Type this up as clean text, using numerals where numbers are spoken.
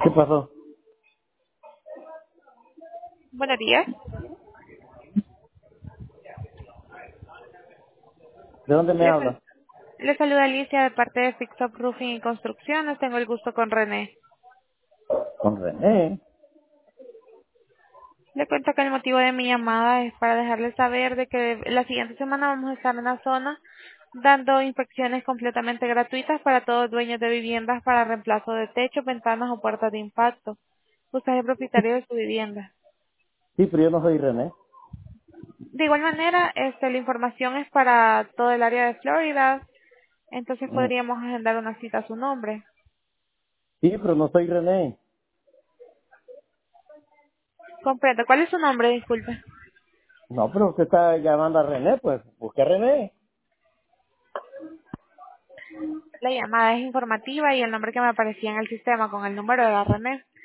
¿Qué pasó? Buenos días. ¿De dónde me Le, sal- habla? le saluda Alicia de parte de Fix Up Roofing y Construcciones. Tengo el gusto con René. Con René. Le cuento que el motivo de mi llamada es para dejarle saber de que la siguiente semana vamos a estar en la zona dando inspecciones completamente gratuitas para todos dueños de viviendas para reemplazo de techo, ventanas o puertas de impacto. Usted es el propietario de su vivienda. Sí, pero yo no soy René. De igual manera, la información es para todo el área de Florida, entonces Mm. podríamos agendar una cita a su nombre. Sí, pero no soy René. Comprendo. ¿Cuál es su nombre? Disculpe. No, pero usted está llamando a René, pues busque a René. La llamada es informativa y el nombre que me aparecía en el sistema con el número de la René.